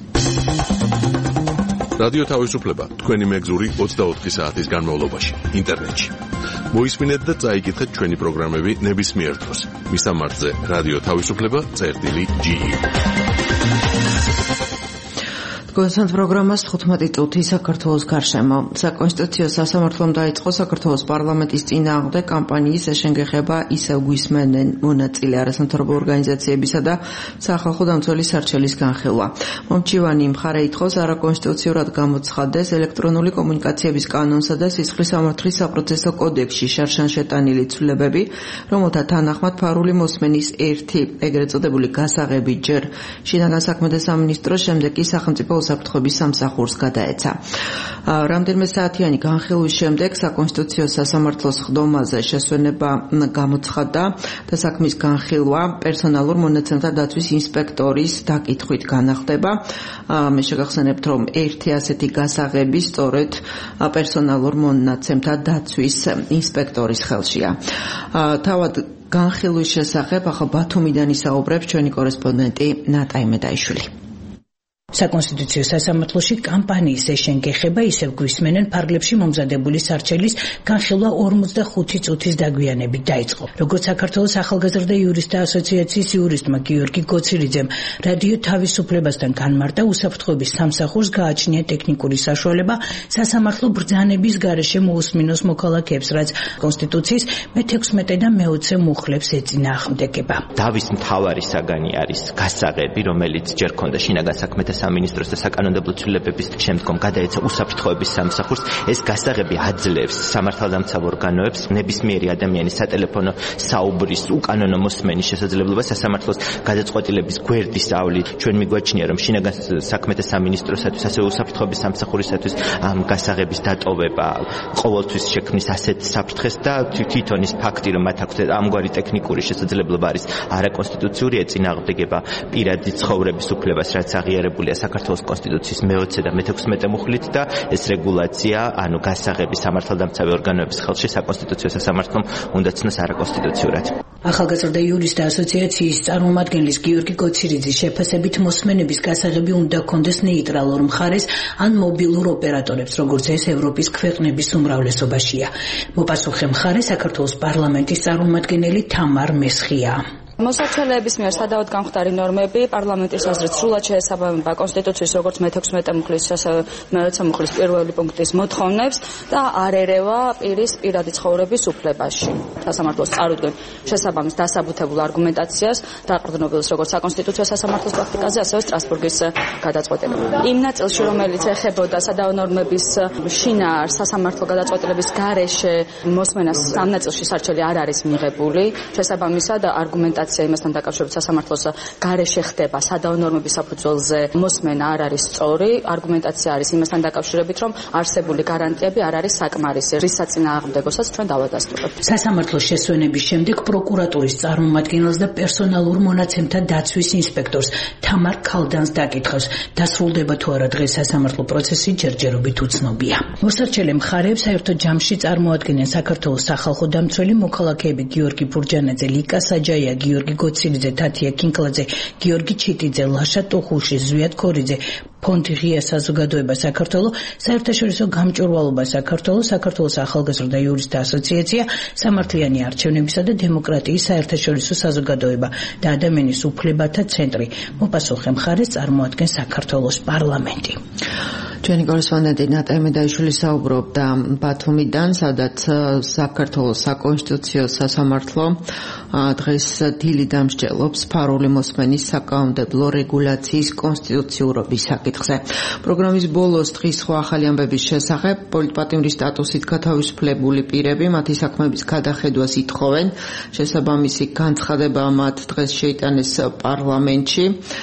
რადიო თავისუფლება, თქვენი მეგზური 24 საათის განმავლობაში, ინტერნეტში. მოისმინეთ და წაიკითხეთ ჩვენი პროგრამები ნებისმიერ დროს. მისამართზე რადიო თავისუფლება.ge გონსანთ პროგრამას 15 წუთი საქართველოს გარშემო. საკონსტიტუციო სასამართლომ დაიწყო საქართველოს პარლამენტის წინააღმდეგ კამპანიის შეშენგეხება ისევ გვისმენენ მონაწილე არასამთავრობო ორგანიზაციებისა და სახალხო დამცველის სარჩელის განხილვა. მომჩივანი მხარე ითხოვს არაკონსტიტუციურად გამოცხადდეს ელექტრონული კომუნიკაციების კანონსა და სისხლის სამართლის საპროცესო კოდექსში შარშანშეტანილი ცვლილებები, რომელთა თანახმად ფარული მოსმენის ერთი ეგრეთ წოდებული გასაღები ჯერ შინაგან საქმეთა სამინისტროს, შემდეგ კი სახელმწიფო უსაფრთხოების სამსახურს გადაეცა. რამდენიმე საათიანი განხილვის შემდეგ საკონსტიტუციო სასამართლოს ხდომაზე შესვენება გამოცხადდა და საქმის განხილვა პერსონალურ მონაცემთა დაცვის ინსპექტორის დაკითხვით განახდება. მე შეგახსენებთ, რომ ერთი ასეთი გასაღები სწორედ პერსონალურ მონაცემთა დაცვის ინსპექტორის ხელშია. თავად განხილვის შესახებ ახლა ბათუმიდან ისაუბრებს ჩვენი კორესპონდენტი ნატაი მედაიშვილი. საკონსტიტუციო სასამართლოში კამპანიის შეშენგეხება ისევ გვისმენენ ფარგლებში მომზადებული სარჩელის განხილვა 45 წუთის დაგვიანებით დაიწყო. როგორც საქართველოს ახალგაზრდა იურისტთა ასოციაციის იურისტმა გიორგი გოცილიძემ რადიო თავისუფლებასთან განმარტა, უსაფრთხოების სამსახურს გააჩნია ტექნიკური საშუალება სასამართლო ბრძანების გარეშე მოусმინოს მოქალაქეებს, რაც კონსტიტუციის მე-16 და მე-20 მუხლებს ეწინააღმდეგება. დავის მთავარი საგანი არის გასაღები, რომელიც ჯერ ქონდა შინაგან საქმეთა სამინისტროს და საკანონმდებლო ცვლილებების შემდგომ გადაეცა უსაფრთხოების სამსახურს. ეს გასაღები აძლევს სამართალდამცავ ორგანოებს ნებისმიერი ადამიანის სატელეფონო საუბრის უკანონო მოსმენის შესაძლებლობა სასამართლოს გადაწყვეტილების გვერდის ავლით. ჩვენ მიგვაჩნია, რომ შინაგან საქმეთა სამინისტროსათვის, ასევე უსაფრთხოების სამსახურისათვის ამ გასაღების დატოვება ყოველთვის შექმნის ასეთ საფრთხეს და თვითონ ის ფაქტი, რომ მათ აქვთ ამგვარი ტექნიკური შესაძლებლობა არის არაკონსტიტუციური, ეწინააღმდეგება პირადი ცხოვრების უფლებას, რაც აღიარებულია საქართველოს კონსტიტუციის მე-20 და მე-16 მუხლით და ეს რეგულაცია, ანუ გასაღები სამართალდამცავი ორგანოების ხელში საკონსტიტუციო სასამართლომ უნდა ცნოს არაკონსტიტუციურად. ახალგაზრდა იურისტთა ასოციაციის წარმომადგენლის გიორგი გოცილიძის შეფასებით მოსმენების გასაღები უნდა ჰქონდეს ნეიტრალურ მხარეს ან მობილურ ოპერატორებს, როგორც ეს ევროპის ქვეყნების უმრავლესობაშია. მოპასუხე მხარე საქართველოს პარლამენტის წარმომადგენელი თამარ მესხია. მოსარჩელეების მიერ სადავოდ გამხდარი ნორმები პარლამენტის აზრით სრულად შეესაბამება კონსტიტუციის როგორც მე-16 მუხლის, ასევე მე-20 მუხლის პირველი პუნქტის მოთხოვნებს და არ ერევა პირის პირადი ცხოვრების უფლებაში. სასამართლოს წარუდგენ შესაბამის დასაბუთებულ არგუმენტაციას დაყრდნობილს როგორც საკონსტიტუციო სასამართლოს პრაქტიკაზე, ასევე სტრასბურგის გადაწყვეტილება. იმ ნაწილში, რომელიც ეხებოდა სადავო ნორმების შინაარს სასამართლო გადაწყვეტილების გარეშე მოსმენას, ამ ნაწილში სარჩელი არ არის მიღებული. შესაბამისად არგუმენტაცია იმასთან დაკავშირებით სასამართლოს გარეშე ხდება სადავო ნორმების საფუძველზე მოსმენა არ არის სწორი. არგუმენტაცია არის იმასთან დაკავშირებით, რომ არსებული გარანტიები არ არის საკმარისი, რის საწინააღმდეგოსაც ჩვენ დავადასტურებთ. სასამართლოს შესვენების შემდეგ პროკურატურის წარმომადგენელს და პერსონალურ მონაცემთა დაცვის ინსპექტორს თამარ ქალდანს დაკითხავს, დასრულდება თუ არა დღეს სასამართლო პროცესი, ჯერჯერობით უცნობია. მოსარჩელე მხარეებს საერთო ჯამში წარმოადგენენ საქართველოს სახალხო დამცველი მოქალაქეები გიორგი ბურჯანაძე, ლიკა საჯაია, გიორგი გოცილიძე, თათია კინკლაძე, გიორგი ჩიტიძე, ლაშა ტუხუში, ზვიად ქორიძე, ფონდი ღია საზოგადოება საქართველოს, საერთაშორისო გამჭვირვალობა საქართველოს ახალგაზრდა იურისტთა ასოციაცია, სამართლიანი არჩევნებისა და დემოკრატიის საერთაშორისო საზოგადოება და ადამიანის უფლებათა ცენტრი. მოპასუხე მხარეს წარმოადგენს საქართველოს პარლამენტი. ჩვენი კორესპონდენტი ნატაი მედაიშვილი საუბრობდა ბათუმიდან, სადაც საქართველოს საკონსტიტუციო სასამართლო დღეს დილით დამსჯელობს ფარული მოსმენის საკანონმდებლო რეგულაციის კონსტიტუციურობის საკითხზე. პროგრამის ბოლოს დღის სხვა ახალი ამბების შესახებ პოლიტპატიმრის სტატუსით გათავისუფლებული პირები მათი საქმეების გადახედვას ითხოვენ. შესაბამისი განცხადება მათ დღეს შეიტანეს პარლამენტში.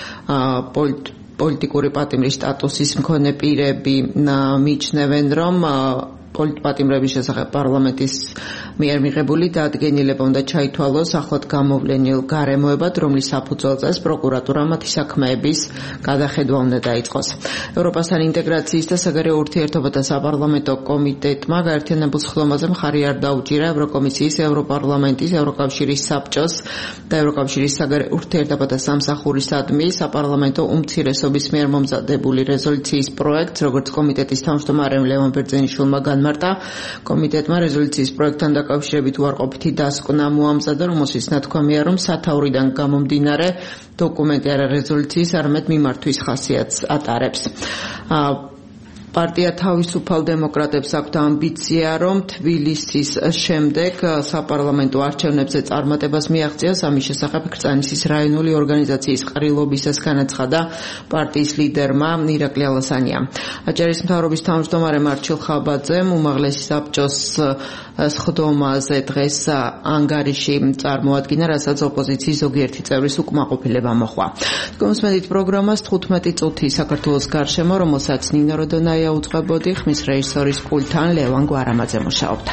პოლიტიკური პატიმრის სტატუსის მქონე პირები მიიჩნევენ, რომ პოლიტპატიმრების შესახებ პარლამენტის მიერ მიღებული დადგენილება უნდა ჩაითვალოს ახლად გამოვლენილ გარემოებად, რომლის საფუძველზეც პროკურატურა მათი საქმეების გადახედვა უნდა დაიწყოს. ევროპასთან ინტეგრაციის და საგარეო ურთიერთობათა საპარლამენტო კომიტეტმა გაერთიანებულ ხდომაზე მხარი არ დაუჭირა ევროკომისიის, ევროპარლამენტის, ევროკავშირის საბჭოს და ევროკავშირის საგარეო ურთიერთობათა სამსახურისადმი საპარლამენტო უმცირესობის მიერ მომზადებული რეზოლუციის პროექტს, როგორც კომიტეტის თავმჯდომარემ ლევან ბერძენიშვილმა გამარტა. კომიტეტმა რეზოლუციის პროექტთან დაკავშირებით უარყოფითი დასკვნა მოამზადა, რომელშიც ნათქვამია, რომ სათაურიდან გამომდინარე დოკუმენტი არა რეზოლუციის, არამედ მიმართვის ხასიათს ატარებს. პარტია თავისუფალ დემოკრატებს აქვთ ამბიცია, რომ თბილისის შემდეგ საპარლამენტო არჩევნებზე წარმატებას მიაღწიოს. ამის შესახებ ქრწანისის რაიონული ორგანიზაციის ყრილობისას განაცხადა პარტიის ლიდერმა ირაკლი ალასანიამ. აჭარის მთავრობის თავმჯდომარე მარჩილ ხაბაძემ უმაღლესი საბჭოს სხდომაზე დღეს ანგარიში წარმოადგინა, რასაც ოპოზიციის ზოგიერთი წევრის უკმაყოფილება მოჰყვა. გომსმენით პროგრამას 15 წუთი საქართველოს გარშემო, რომელსაც ნინო როდონაია უწყებოდი, ხმის რეჟისორის პულტთან ლევან გვარამაძე მუშაობდა.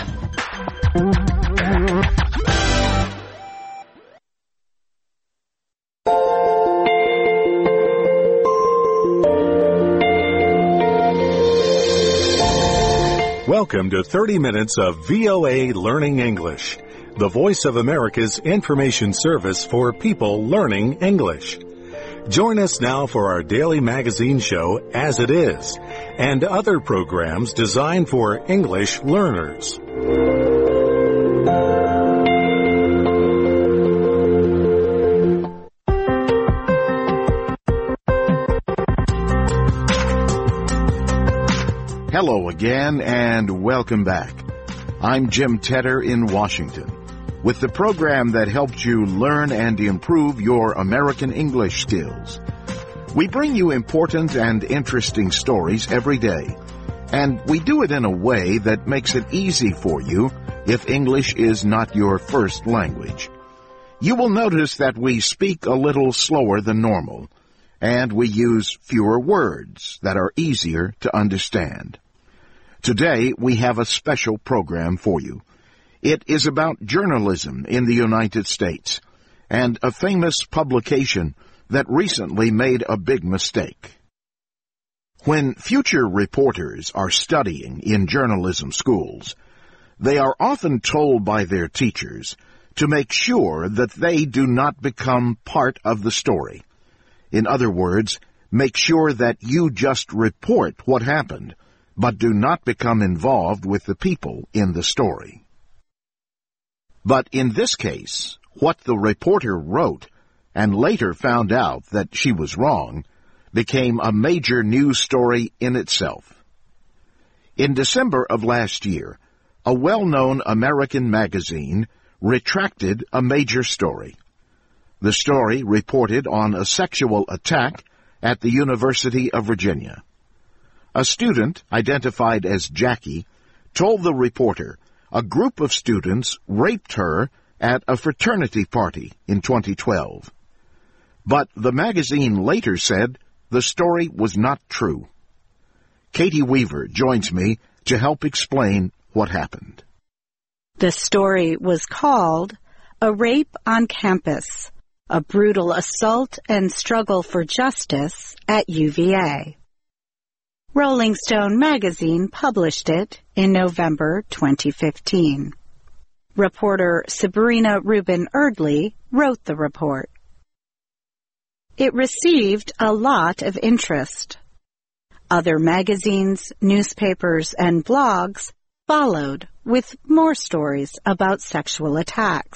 Welcome to 30 minutes of VOA Learning English, the Voice of America's information service for people learning English. Join us now for our daily magazine show, As It Is, and other programs designed for English learners. Hello again and welcome back. I'm Jim Tedder in Washington with the program that helps you learn and improve your American English skills. We bring you important and interesting stories every day, and we do it in a way that makes it easy for you if English is not your first language. You will notice that we speak a little slower than normal, and we use fewer words that are easier to understand. Today, we have a special program for you. It is about journalism in the United States and a famous publication that recently made a big mistake. When future reporters are studying in journalism schools, they are often told by their teachers to make sure that they do not become part of the story. In other words, make sure that you just report what happened, but do not become involved with the people in the story. But in this case, what the reporter wrote and later found out that she was wrong became a major news story in itself. In December of last year, a well-known American magazine retracted a major story. The story reported on a sexual attack at the University of Virginia. A student, identified as Jackie, told the reporter a group of students raped her at a fraternity party in 2012. But the magazine later said the story was not true. Katie Weaver joins me to help explain what happened. The story was called A Rape on Campus, a Brutal Assault and Struggle for Justice at UVA. Rolling Stone magazine published it in November 2015. Reporter Sabrina Rubin Erdley wrote the report. It received a lot of interest. Other magazines, newspapers, and blogs followed with more stories about sexual attacks.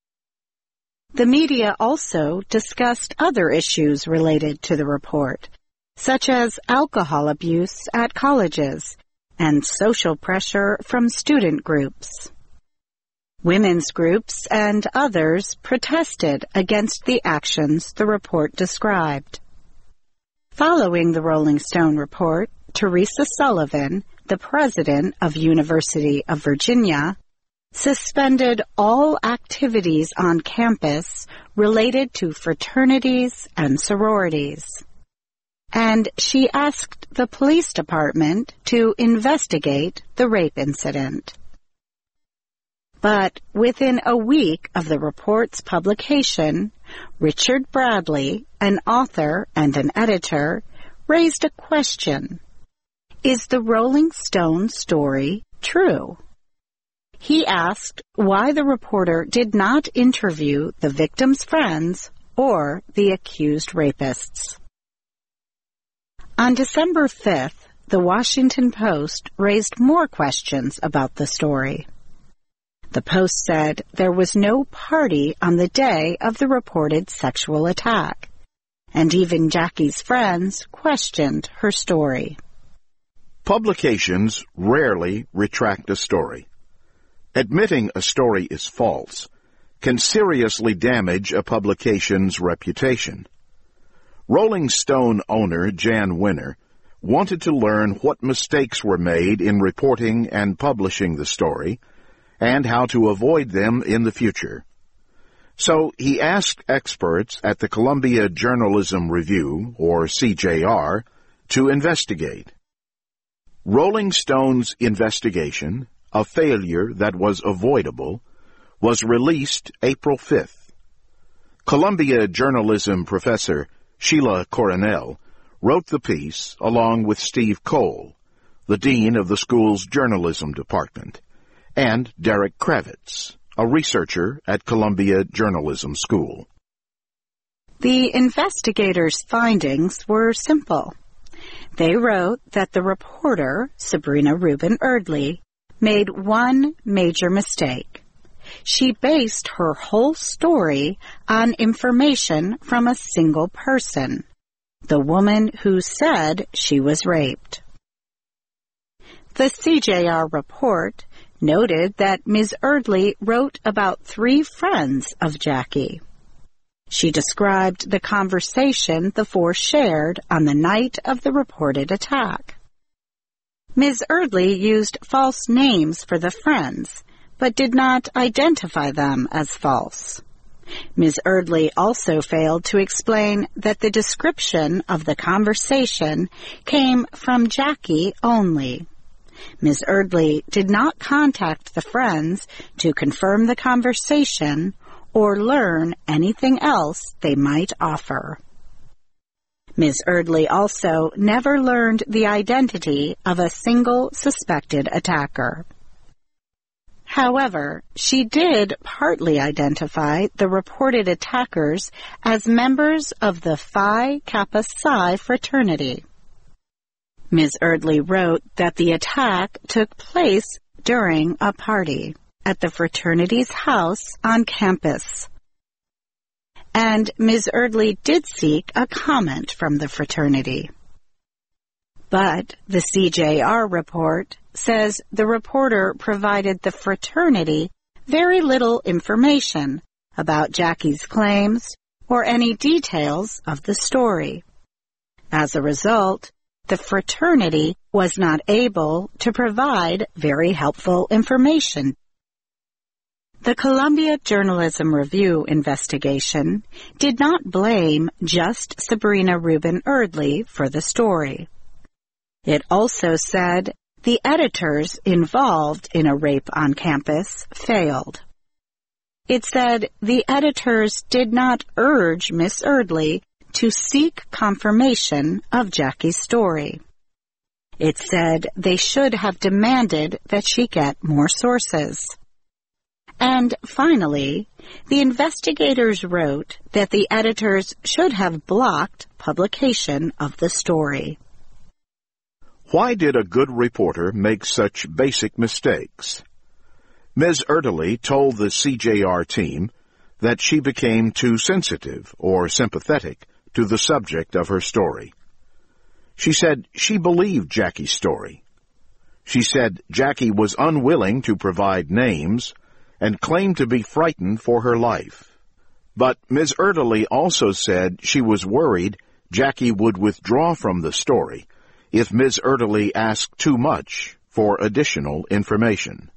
The media also discussed other issues related to the report, such as alcohol abuse at colleges and social pressure from student groups. Women's groups and others protested against the actions the report described. Following the Rolling Stone report, Teresa Sullivan, the president of University of Virginia, suspended all activities on campus related to fraternities and sororities. And she asked the police department to investigate the rape incident. But within a week of the report's publication, Richard Bradley, an author and an editor, raised a question. Is the Rolling Stone story true? He asked why the reporter did not interview the victim's friends or the accused rapists. On December 5th, the Washington Post raised more questions about the story. The Post said there was no party on the day of the reported sexual attack, and even Jackie's friends questioned her story. Publications rarely retract a story. Admitting a story is false can seriously damage a publication's reputation. Rolling Stone owner Jan Winner wanted to learn what mistakes were made in reporting and publishing the story and how to avoid them in the future. So he asked experts at the Columbia Journalism Review, or CJR, to investigate. Rolling Stone's investigation, a failure that was avoidable, was released April 5th. Columbia journalism professor Sheila Coronel wrote the piece along with Steve Cole, the dean of the school's journalism department, and Derek Kravitz, a researcher at Columbia Journalism School. The investigators' findings were simple. They wrote that the reporter, Sabrina Rubin Erdely, made one major mistake. She based her whole story on information from a single person, the woman who said she was raped. The CJR report noted that Ms. Erdely wrote about 3 friends of Jackie. She described the conversation the 4 shared on the night of the reported attack. Ms. Erdely used false names for the friends, but did not identify them as false. Ms. Erdely also failed to explain that the description of the conversation came from Jackie only. Ms. Erdely did not contact the friends to confirm the conversation or learn anything else they might offer. Ms. Erdely also never learned the identity of a single suspected attacker. However, she did partly identify the reported attackers as members of the Phi Kappa Psi fraternity. Ms. Erdely wrote that the attack took place during a party at the fraternity's house on campus. And Ms. Erdely did seek a comment from the fraternity. But the CJR report says the reporter provided the fraternity very little information about Jackie's claims or any details of the story. As a result, the fraternity was not able to provide very helpful information. The Columbia Journalism Review investigation did not blame just Sabrina Rubin Erdely for the story. It also said the editors involved in a rape on campus failed. It said the editors did not urge Miss Erdely to seek confirmation of Jackie's story. It said they should have demanded that she get more sources. And finally, the investigators wrote that the editors should have blocked publication of the story. Why did a good reporter make such basic mistakes? Ms. Erdely told the CJR team that she became too sensitive or sympathetic to the subject of her story. She said she believed Jackie's story. She said Jackie was unwilling to provide names and claimed to be frightened for her life. But Ms. Erdely also said she was worried Jackie would withdraw from the story if Ms. Erdely asked too much for additional information.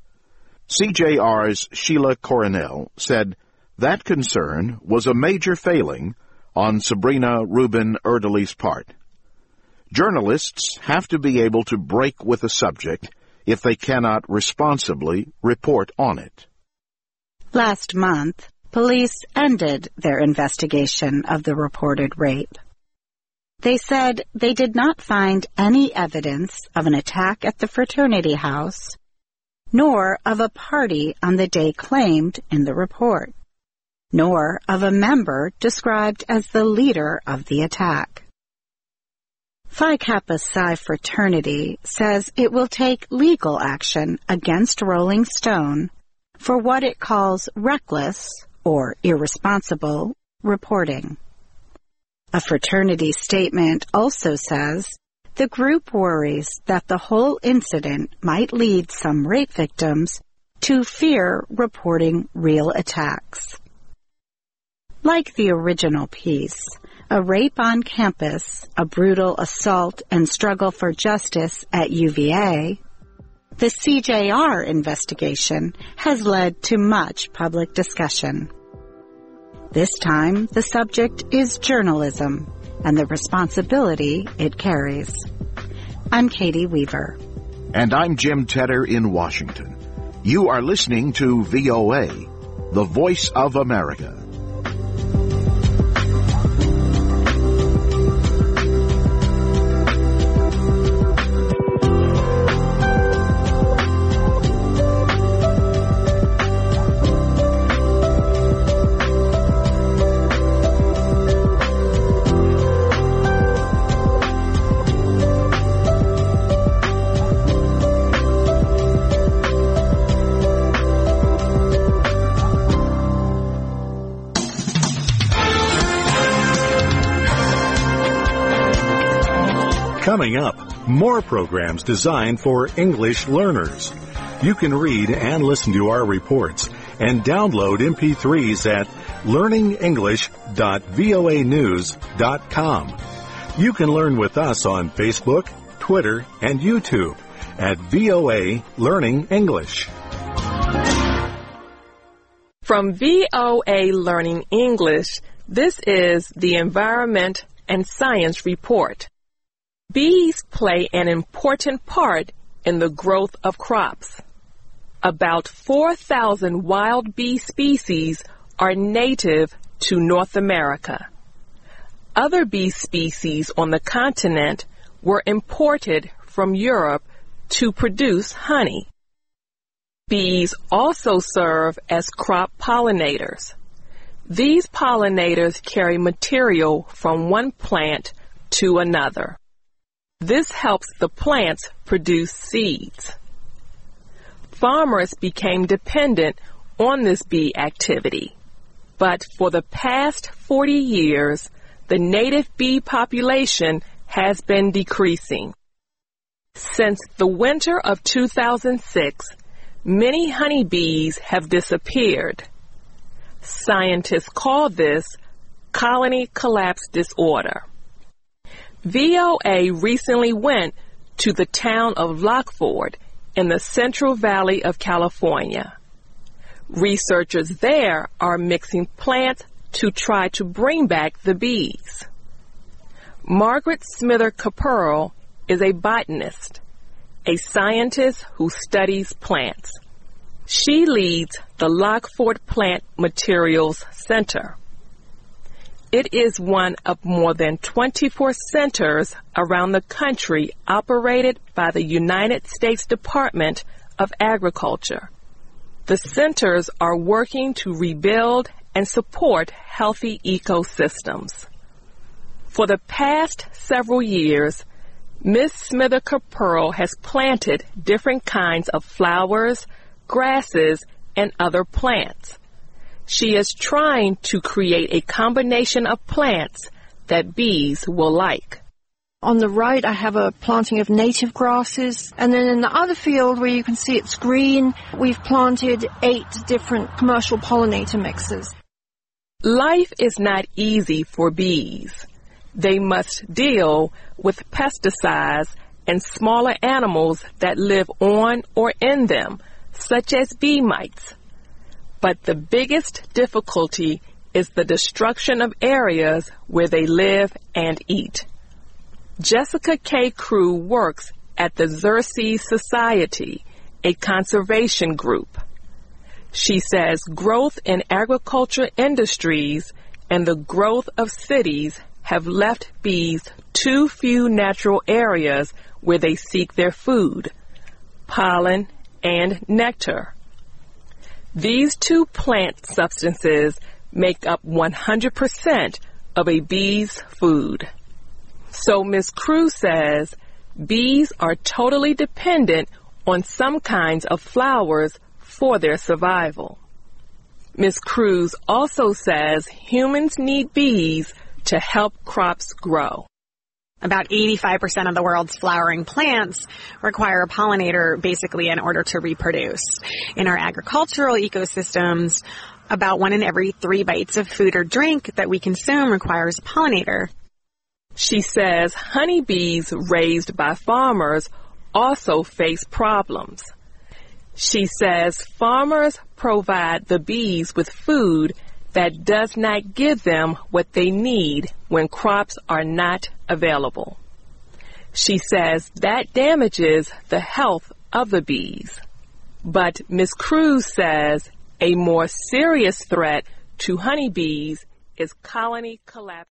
CJR's Sheila Coronel said that concern was a major failing on Sabrina Rubin Erdely's part. Journalists have to be able to break with a subject if they cannot responsibly report on it. Last month, police ended their investigation of the reported rape. They said they did not find any evidence of an attack at the fraternity house, nor of a party on the day claimed in the report, nor of a member described as the leader of the attack. Phi Kappa Psi fraternity says it will take legal action against Rolling Stone for what it calls reckless or irresponsible reporting. A fraternity statement also says the group worries that the whole incident might lead some rape victims to fear reporting real attacks. Like the original piece, A Rape on Campus, A Brutal Assault and Struggle for Justice at UVA, the CJR investigation has led to much public discussion. This time, the subject is journalism and the responsibility it carries. I'm Katie Weaver. And I'm Jim Tedder in Washington. You are listening to VOA, the voice of America. Coming up, more programs designed for English learners. You can read and listen to our reports and download MP3s at learningenglish.voanews.com. You can learn with us on Facebook, Twitter, and YouTube at VOA Learning English. From VOA Learning English, this is the Environment and Science Report. Bees play an important part in the growth of crops. About 4,000 wild bee species are native to North America. Other bee species on the continent were imported from Europe to produce honey. Bees also serve as crop pollinators. These pollinators carry material from one plant to another. This helps the plants produce seeds. Farmers became dependent on this bee activity, but for the past 40 years, the native bee population has been decreasing. Since the winter of 2006, many honeybees have disappeared. Scientists call this colony collapse disorder. VOA recently went to the town of Lockford in the Central Valley of California. Researchers there are mixing plants to try to bring back the bees. Margaret Smither Caperl is a botanist, a scientist who studies plants. She leads the Lockford Plant Materials Center. It is one of more than 24 centers around the country operated by the United States Department of Agriculture. The centers are working to rebuild and support healthy ecosystems. For the past several years, Ms. Smither Caperl has planted different kinds of flowers, grasses, and other plants. She is trying to create a combination of plants that bees will like. On the right, I have a planting of native grasses. And then in the other field where you can see it's green, we've planted 8 different commercial pollinator mixes. Life is not easy for bees. They must deal with pesticides and smaller animals that live on or in them, such as bee mites. But the biggest difficulty is the destruction of areas where they live and eat. Jessica K. Crew works at the Xerces Society, a conservation group. She says growth in agriculture industries and the growth of cities have left bees too few natural areas where they seek their food, pollen, and nectar. These 2 plant substances make up 100% of a bee's food. So Ms. Cruz says bees are totally dependent on some kinds of flowers for their survival. Ms. Cruz also says humans need bees to help crops grow. About 85% of the world's flowering plants require a pollinator basically in order to reproduce. In our agricultural ecosystems, about 1 in every 3 bites of food or drink that we consume requires a pollinator. She says honeybees raised by farmers also face problems. She says farmers provide the bees with food that does not give them what they need when crops are not available. She says that damages the health of the bees. But Ms. Cruz says a more serious threat to honeybees is colony collapse.